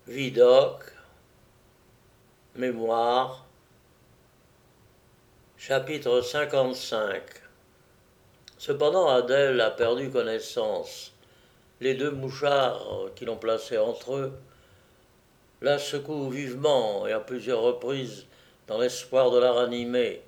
Vidocq, Mémoire, chapitre 55. Cependant Adèle a perdu connaissance. Les deux mouchards qui l'ont placée entre eux la secouent vivement et à plusieurs reprises dans l'espoir de la ranimer.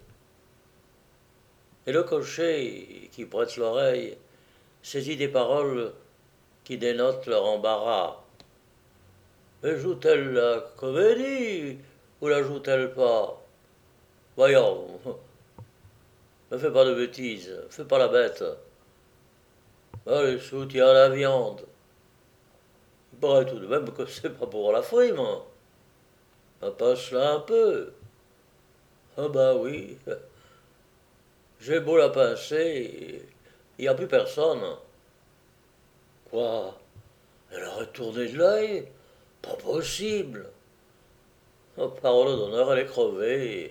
Et le cocher, qui prête l'oreille, saisit des paroles qui dénotent leur embarras. Mais joue-t-elle la comédie ou la joue-t-elle pas? Voyons, ne fais pas de bêtises, fais pas la bête. Allez, soutiens la viande. Il paraît tout de même que c'est pas pour la frime. Passe-la un peu. Ah bah oui, j'ai beau la pincer, il n'y a plus personne. Quoi? Elle a retourné de l'œil? Pas possible. Oh, parole d'honneur, elle est crevée.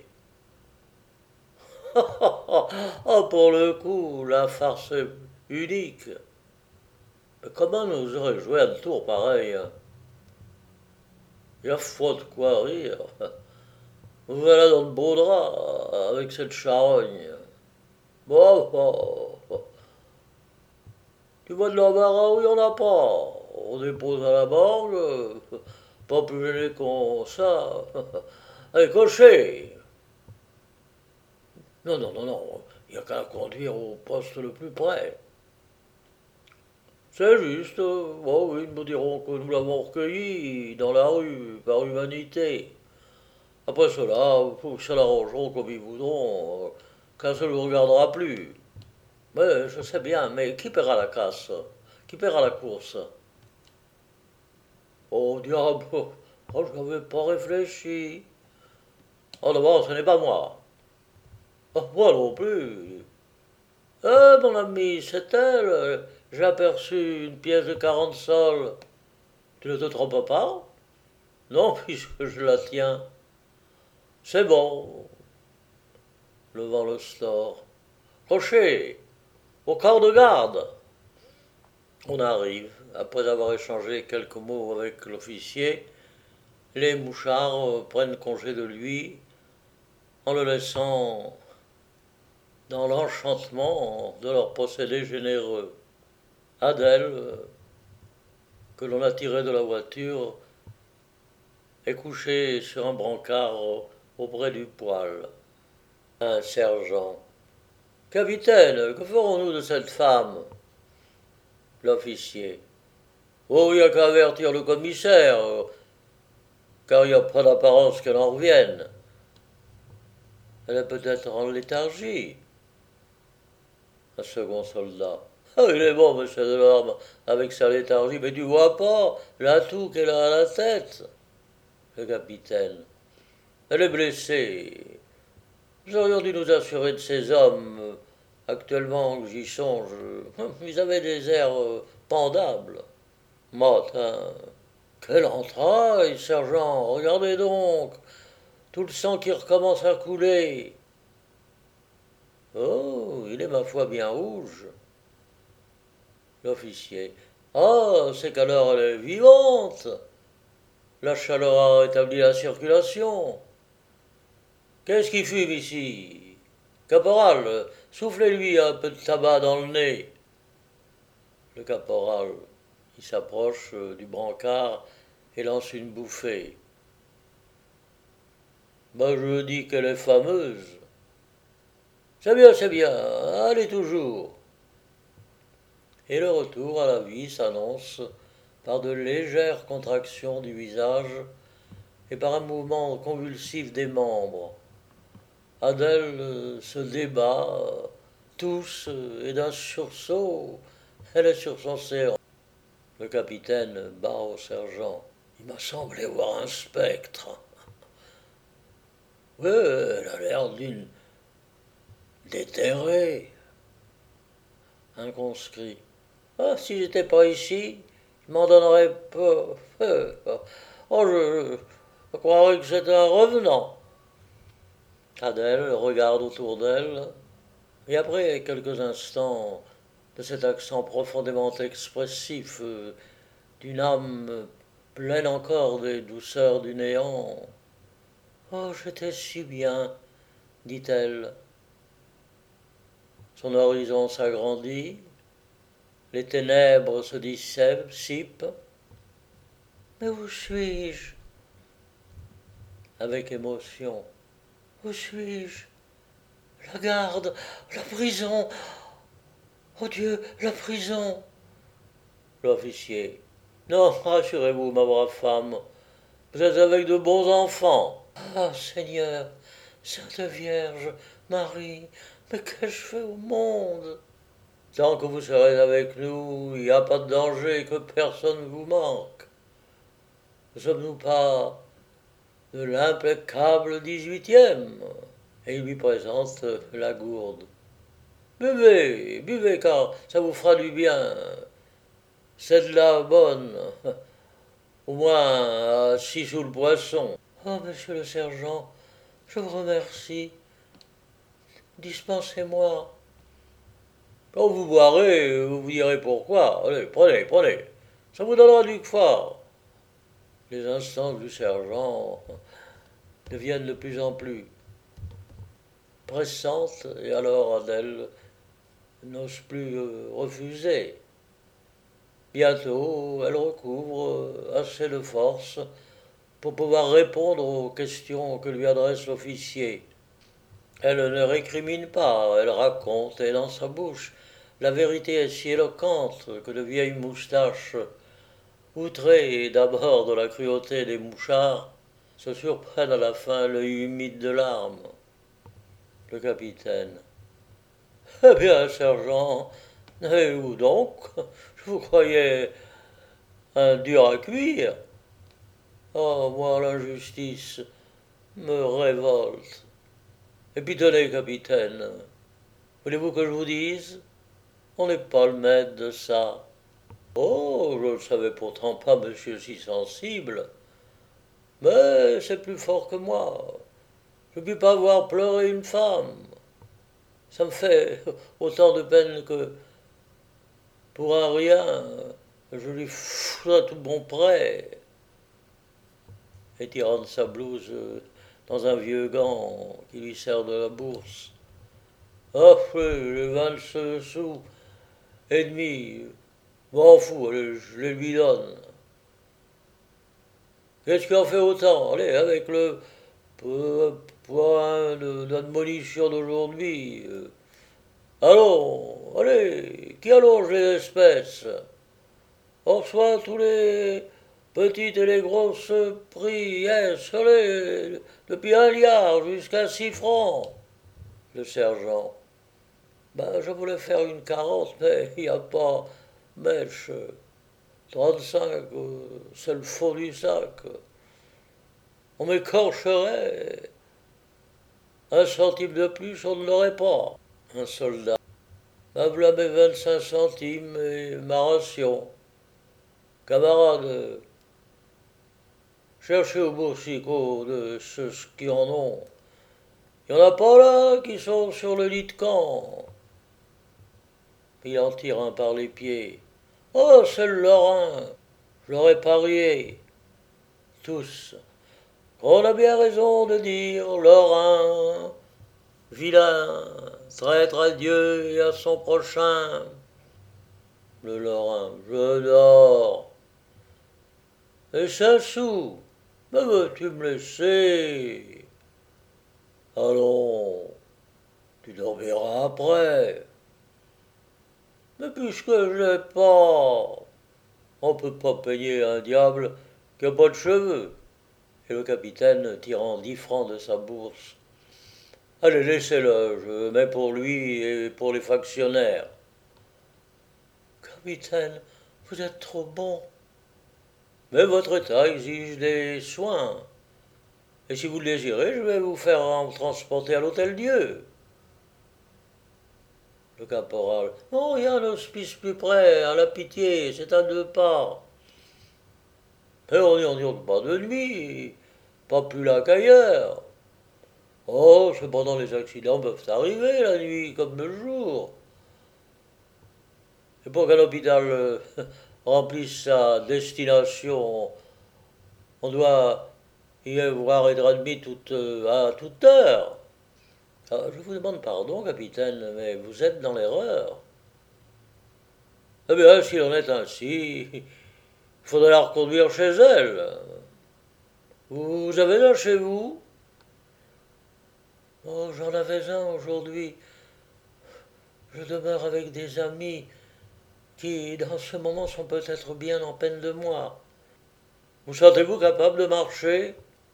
Oh, pour le coup, la farce est unique. Mais comment nous aurait joué un tour pareil? Il y a foi de quoi rire. Voilà dans de beaux draps, avec cette charogne. Bon, bon, tu vois de l'embarras où il n'y en a pas. On dépose à la morgue, pas plus gêné qu'on ça. Allez, cocher. Non, non, non, non, il n'y a qu'à la conduire au poste le plus près. C'est juste, bon, oui, ils me diront que nous l'avons recueilli dans la rue, par humanité. Après cela, ils se l'arrangeront comme ils voudront, qu'un seul ne vous regardera plus. Mais je sais bien, mais qui paiera la casse? Qui paiera la course? Oh diable, oh, je n'avais pas réfléchi. Oh d'abord, ce n'est pas moi. Oh, moi non plus. Mon ami, c'est elle. J'ai aperçu une pièce de 40 sols. Tu ne te trompes pas? Non, puisque je la tiens. C'est bon, levant le store. Cocher, au corps de garde. On arrive. Après avoir échangé quelques mots avec l'officier, les mouchards prennent congé de lui en le laissant dans l'enchantement de leur procédé généreux. Adèle, que l'on a tirée de la voiture, est couchée sur un brancard auprès du poêle. Un sergent. Capitaine, que ferons-nous de cette femme? L'officier. Oh, il n'y a qu'à avertir le commissaire, car il n'y a pas d'apparence qu'elle en revienne. Elle est peut-être en léthargie. Un second soldat. Ah, il est bon, monsieur Delorme, avec sa léthargie, mais tu vois pas l'atout qu'elle a à la tête. Le capitaine. Elle est blessée. Nous aurions dû nous assurer de ces hommes. Actuellement, j'y songe. Ils avaient des airs pendables. Matin. Quel entraille, sergent. Regardez donc. Tout le sang qui recommence à couler. Oh, il est ma foi bien rouge. L'officier. Ah, c'est qu'alors elle est vivante. La chaleur a rétabli la circulation. Qu'est-ce qui fume ici? Caporal, soufflez-lui un peu de tabac dans le nez. Le caporal, il s'approche du brancard et lance une bouffée. Ben, je dis qu'elle est fameuse. C'est bien, allez toujours. Et le retour à la vie s'annonce par de légères contractions du visage et par un mouvement convulsif des membres. Adèle se débat, tousse, et d'un sursaut, elle est sur son séant. Le capitaine bat au sergent. Il m'a semblé voir un spectre. Oui, elle a l'air d'une déterrée. Un conscrit. Ah, si j'étais pas ici, je m'en donnerais pas. Oh, je croirais que c'est un revenant. Adèle regarde autour d'elle, et après quelques instants de cet accent profondément expressif d'une âme pleine encore des douceurs du néant. Oh, j'étais si bien, dit-elle. Son horizon s'agrandit, les ténèbres se dissipent. Mais où suis-je? Avec émotion. Où suis-je? La garde, la prison. Oh Dieu, la prison. L'officier. Non, rassurez-vous, ma brave femme. Vous êtes avec de bons enfants. Ah, Seigneur, Sainte Vierge, Marie, mais qu'ai-je fait au monde? Tant que vous serez avec nous, il n'y a pas de danger que personne ne vous manque. Ne sommes-nous pas de l'impeccable 18e? Et il lui présente la gourde. Buvez, buvez, car ça vous fera du bien. C'est de la bonne, au moins à 6 sous le poisson. Oh, monsieur le sergent, je vous remercie. Dispensez-moi. Quand vous boirez, vous vous direz pourquoi. Allez, prenez, prenez. Ça vous donnera du fort. Les instances du sergent deviennent de plus en plus pressantes, et alors Adèle n'ose plus refuser. Bientôt, elle recouvre assez de force pour pouvoir répondre aux questions que lui adresse l'officier. Elle ne récrimine pas, elle raconte, et dans sa bouche, la vérité est si éloquente que de vieilles moustaches, outrées d'abord de la cruauté des mouchards, se surprennent à la fin l'œil humide de larmes. Le capitaine. Eh bien, sergent, et où donc? Je vous croyais un dur à cuire. Oh, moi, l'injustice me révolte. Et puis tenez, capitaine, voulez-vous que je vous dise? On n'est pas le maître de ça. Oh, je ne savais pourtant pas, monsieur, si sensible. Mais c'est plus fort que moi. Je ne puis pas voir pleurer une femme. Ça me fait autant de peine que pour un rien. Je lui fous à tout bon prêt. Et tirant de sa blouse dans un vieux gant qui lui sert de la bourse. Offrez les 22 sous et demi. M'en fous, allez, je les lui donne. Qu'est-ce qui en fait autant? Allez, avec le point d'admonition d'aujourd'hui. Allons, allez, qui allonge les espèces? On reçoit tous les petites et les grosses prix, yes, allez, depuis 1 liard jusqu'à 6 francs. Le sergent. Ben, je voulais faire une 40, mais il n'y a pas mèche. 35, c'est le fond du sac. On m'écorcherait. 1 centime de plus, on ne l'aurait pas. Un soldat. Ben, voilà mes 25 centimes et ma ration. Camarade, cherchez au boursicot de ceux qui en ont. Il n'y en a pas là qui sont sur le lit de camp. Il en tire un par les pieds. Oh, c'est le Lorrain. Je l'aurais parié. Tous. On a bien raison de dire Lorrain, vilain, traître à Dieu et à son prochain. Le Lorrain, je dors. Et 5 sous, mais veux-tu me laisser? Allons, tu dormiras après. Mais puisque je l'ai pas, on ne peut pas payer un diable qui n'a pas de cheveux. Et le capitaine, tirant 10 francs de sa bourse. Allez, laissez-le, je mets pour lui et pour les factionnaires. Capitaine, vous êtes trop bon. Mais votre état exige des soins. Et si vous le désirez, je vais vous faire en transporter à l'Hôtel-Dieu. Le caporal. Non, il y a un hospice plus près, à la Pitié, c'est à 2 pas. Mais on n'y en pas de nuit, pas plus là qu'ailleurs. Oh, cependant, les accidents peuvent arriver la nuit comme le jour. Et pour qu'un hôpital remplisse sa destination, On doit y avoir 1h30 à toute heure. Ah, je vous demande pardon, capitaine, mais vous êtes dans l'erreur. Eh bien, s'il en est ainsi, il faudrait la reconduire chez elle. Vous avez un chez vous? Oh, j'en avais un aujourd'hui. Je demeure avec des amis qui, dans ce moment, sont peut-être bien en peine de moi. Vous sentez-vous capable de marcher?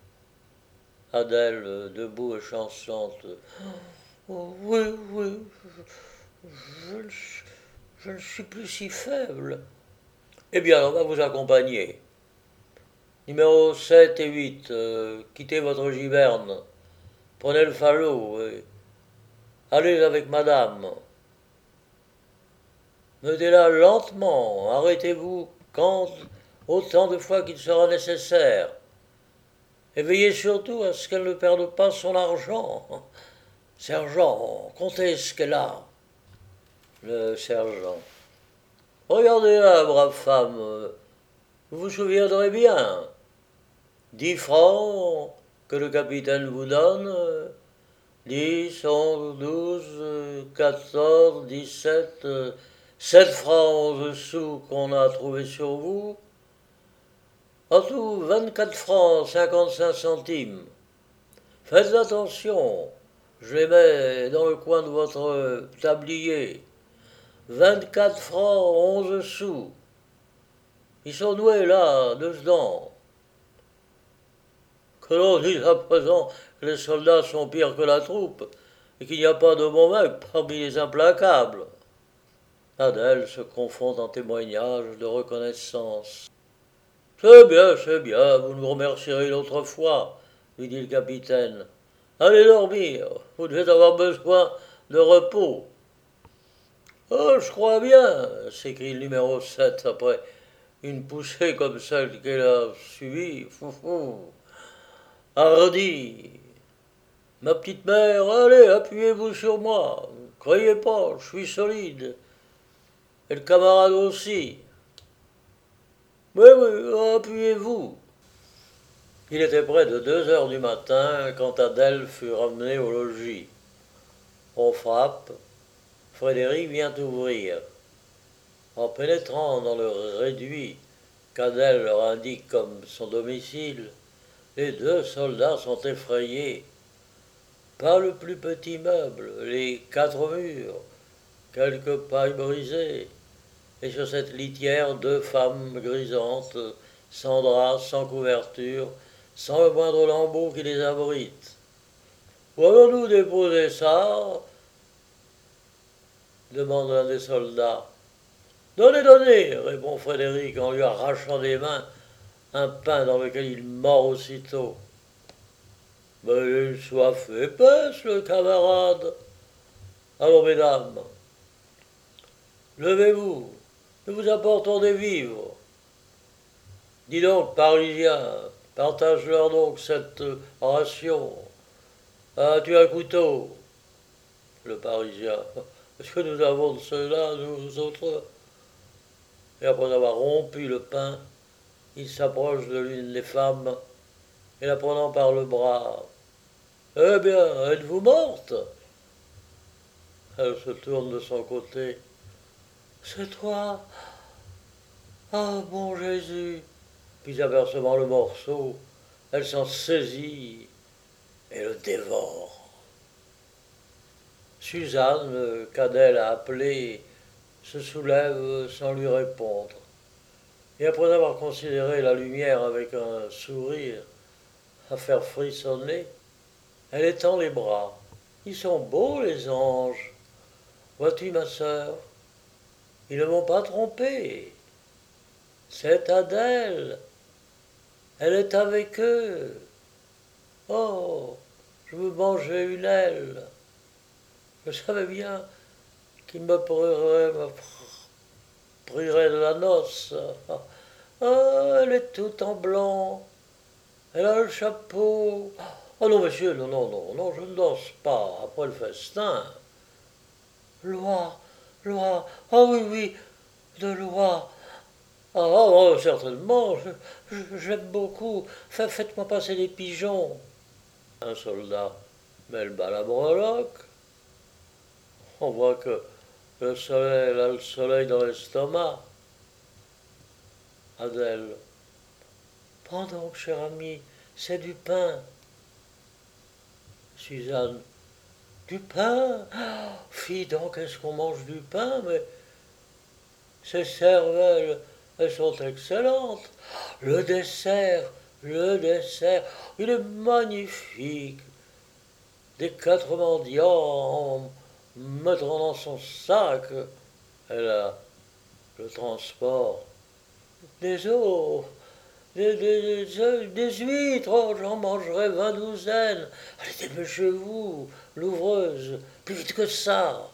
Adèle, debout et chancelante. Oh, oui, oui, je, ne je ne suis plus si faible. Eh bien, on va vous accompagner. Numéro 7 et 8, quittez votre giberne. Prenez le falot et allez avec madame. Mettez-la lentement, arrêtez-vous quand autant de fois qu'il sera nécessaire. Et veillez surtout à ce qu'elle ne perde pas son argent. Sergent, comptez ce qu'elle a. Le sergent. Regardez-la, brave femme. Vous vous souviendrez bien. 10 francs que le capitaine vous donne. 10, 11, 12, 14, 17, 7 francs 11 sous qu'on a trouvé sur vous. En tout, 24 francs 55 centimes. Faites attention, je les mets dans le coin de votre tablier. 24 francs 11 sous. Ils sont doués là, dedans. Que l'on dise à présent que les soldats sont pires que la troupe et qu'il n'y a pas de bon mec parmi les implacables. Adèle se confond en témoignages de reconnaissance. C'est bien, vous nous remercierez une autre fois, lui dit le capitaine. Allez dormir, vous devez avoir besoin de repos. Oh, je crois bien, s'écrie le numéro 7 après une poussée comme celle qu'elle a subie. Foufou. Hardi. Ma petite mère, allez, appuyez-vous sur moi. Ne croyez pas, je suis solide. Et le camarade aussi. Oui, oui, appuyez-vous. Il était près de 2 heures du matin quand Adèle fut ramenée au logis. On frappe. Frédéric vient ouvrir. En pénétrant dans le réduit qu'Adèle leur indique comme son domicile, les 2 soldats sont effrayés. Pas le plus petit meuble, les 4 murs, quelques pailles brisées, et sur cette litière 2 femmes grisantes, sans drap, sans couverture, sans le moindre lambeau qui les abrite. Où allons-nous déposer ça? Demande un des soldats. Donnez, donnez, répond Frédéric en lui arrachant des mains un pain dans lequel il mord aussitôt. Mais il a une soif épaisse, le camarade. Allons, mesdames, levez-vous, nous vous apportons des vivres. Dis donc, Parisien, partage-leur donc cette ration. As-tu un couteau? Le Parisien. Est-ce que nous avons de cela, nous autres? Et après avoir rompu le pain, il s'approche de l'une des femmes et la prenant par le bras. Eh bien, êtes-vous morte? Elle se tourne de son côté. C'est toi? Ah, bon Jésus! Puis apercevant le morceau, elle s'en saisit et le dévore. Suzanne, qu'Adèle a appelée, se soulève sans lui répondre. Et après avoir considéré la lumière avec un sourire à faire frissonner, elle étend les bras. Ils sont beaux, les anges. Vois-tu, ma sœur, ils ne m'ont pas trompé. C'est Adèle. Elle est avec eux. Oh, je veux manger une aile. Je savais bien qu'il me prierait de la noce. Ah, elle est toute en blanc. Elle a le chapeau. Oh non, monsieur, non, non, non, non, je ne danse pas après le festin. Loi, loi, ah oui, oui, de loi. Ah, oh, certainement, j'aime beaucoup. Faites-moi passer des pigeons. Un soldat met le bal à breloque. On voit que le soleil, elle a le soleil dans l'estomac. Adèle. Prends donc, cher ami, c'est du pain. Suzanne. Du pain? Ah, fille donc, est-ce qu'on mange du pain? Mais ces cervelles, elles sont excellentes. Le dessert, il est magnifique. Des quatre mendiants en mettant dans son sac. Elle a le transport. Des os, des huîtres, oh, j'en mangerai 20 douzaines. Allez, dépêchez-vous, l'ouvreuse, plus vite que ça.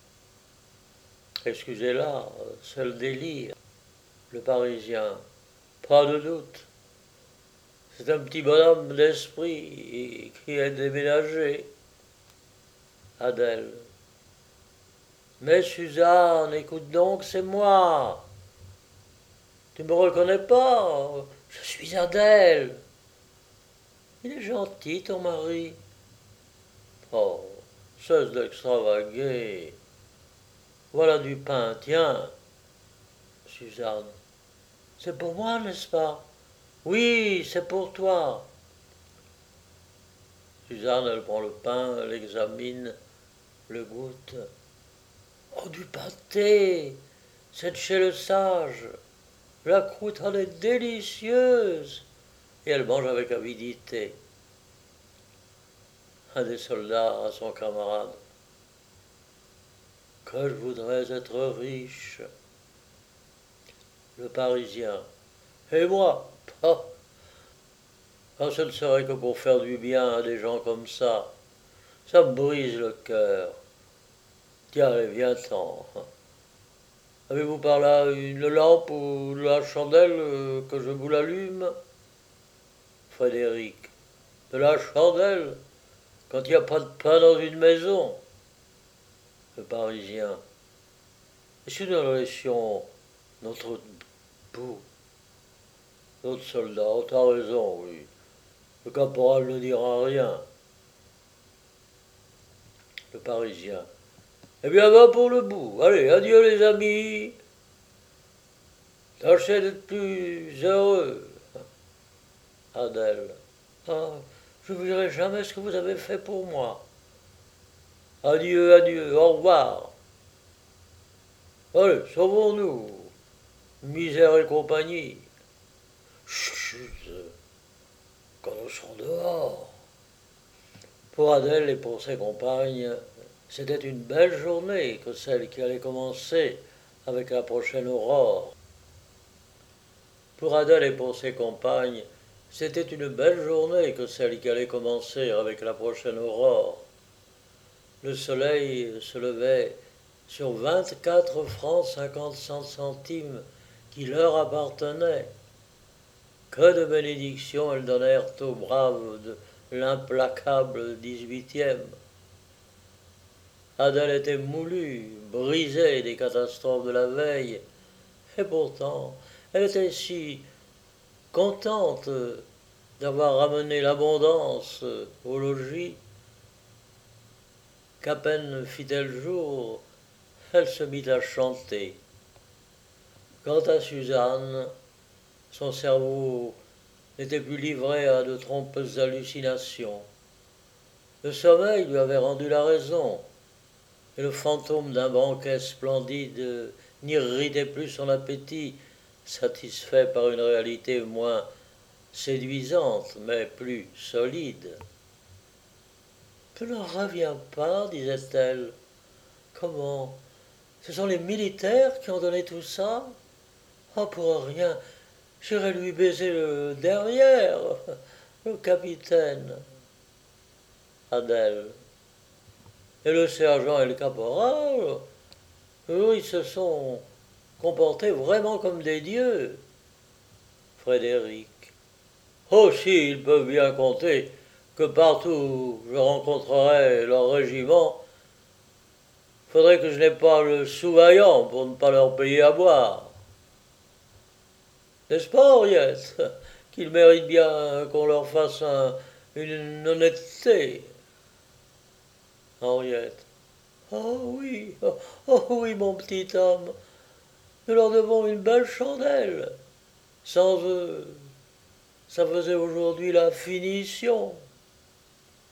Excusez-la, c'est le délire. Le Parisien, pas de doute. C'est un petit bonhomme d'esprit qui est déménagé. Adèle. Mais Suzanne, écoute donc, c'est moi. Tu me reconnais pas? Je suis Adèle. Il est gentil, ton mari. Oh, cesse d'extravaguer. Voilà du pain, tiens. Suzanne. C'est pour moi, n'est-ce pas? Oui, c'est pour toi. Suzanne, elle prend le pain, elle l'examine, le goûte. Oh, du pâté! C'est de chez le sage. La croûte en est délicieuse. Et elle mange avec avidité. Un des soldats à son camarade. Que je voudrais être riche. Le Parisien. Et moi? Ah, ce ne serait que pour faire du bien à des gens comme ça. Ça me brise le cœur. Tiens, allez, viens-t'en. Avez-vous par là une lampe ou de la chandelle que je vous l'allume? Frédéric. De la chandelle quand il n'y a pas de pain dans une maison? Le Parisien. Et si nous laissions notre bout, notre soldat, oh, t'as raison, oui. Le caporal ne dira rien. Le Parisien. Eh bien, va pour le bout. Allez, adieu les amis. Tâchez d'être plus heureux. Adèle. Ah, je ne vous dirai jamais ce que vous avez fait pour moi. Adieu, adieu, au revoir. Allez, sauvons-nous. Misère et compagnie. Chut, quand nous serons dehors. Pour Adèle et pour ses compagnes, c'était une belle journée que celle qui allait commencer avec la prochaine aurore. Pour Adèle et pour ses compagnes, c'était une belle journée que celle qui allait commencer avec la prochaine aurore. Le soleil se levait sur 24 francs 50 centimes qui leur appartenaient. Que de bénédictions elles donnèrent aux braves de l'implacable 18e. Adèle était moulue, brisée des catastrophes de la veille, et pourtant elle était si contente d'avoir ramené l'abondance au logis qu'à peine fit-elle jour, elle se mit à chanter. Quant à Suzanne, son cerveau n'était plus livré à de trompeuses hallucinations. Le sommeil lui avait rendu la raison, et le fantôme d'un banquet splendide n'irritait plus son appétit, satisfait par une réalité moins séduisante, mais plus solide. Je n'en reviens pas, disait-elle. Comment? Ce sont les militaires qui ont donné tout ça? Oh, pour rien, j'irai lui baiser le derrière, le capitaine. Adèle. Et le sergent et le caporal, eux, ils se sont comportés vraiment comme des dieux. Frédéric. Aussi, ils peuvent bien compter que partout où je rencontrerai leur régiment, faudrait que je n'ai pas le sous-vaillant pour ne pas leur payer à boire. N'est-ce pas, Henriette? Qu'ils méritent bien qu'on leur fasse une honnêteté. Henriette. Oh oui, oh oui, mon petit homme, nous leur devons une belle chandelle. Sans eux, ça faisait aujourd'hui la finition.